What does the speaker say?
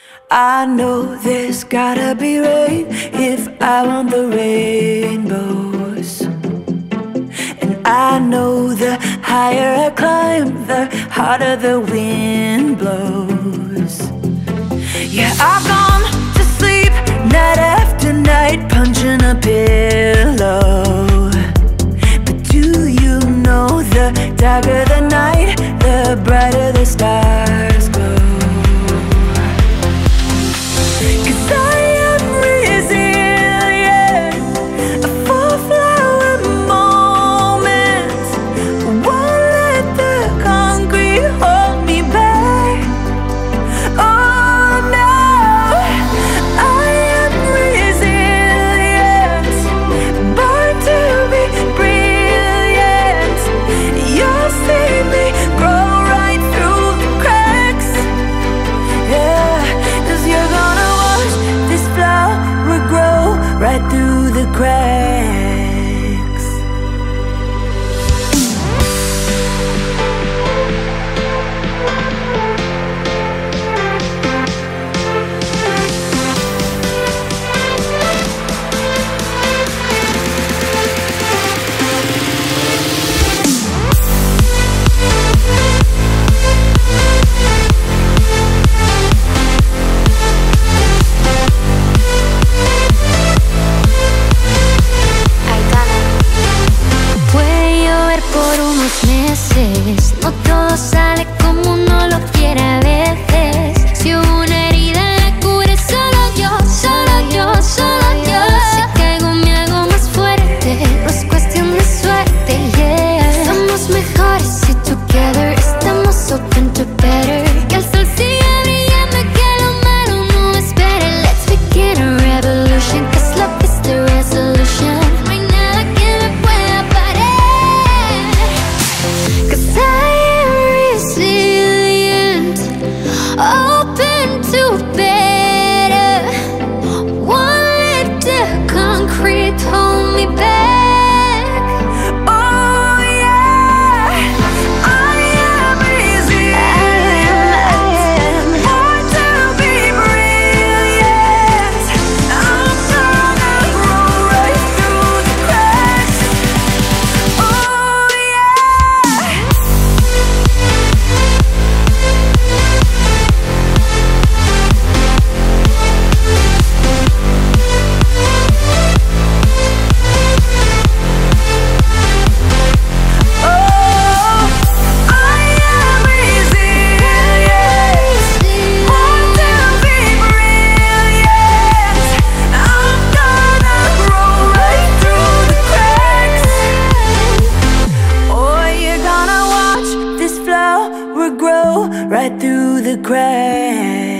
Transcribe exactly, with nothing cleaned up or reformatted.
I know there's gotta be rain if I want the rainbows. And I know the higher I climb, the harder the wind blows. Yeah, I've gone to sleep night after night, punching a pillow. But do you know the darker the night, the brighter the stars glow? Right through the cracks. No todo sale como uno lo quiere a veces. Si hubo una herida la cure solo yo, solo yo, solo yo. Si caigo me hago más fuerte, no es cuestión de suerte, yeah. Somos mejores si together estamos open to better. Que el sol siga brillando y que lo malo no espere. Let's begin a revolution, cause love is the resolution. No hay nada que me pueda parar, cause I open to better. Won't let the concrete hold me back. Oh yeah, I am resilient. Born to be brilliant. I'm gonna grow right through the cracks. Oh yeah. Grow right through the cracks.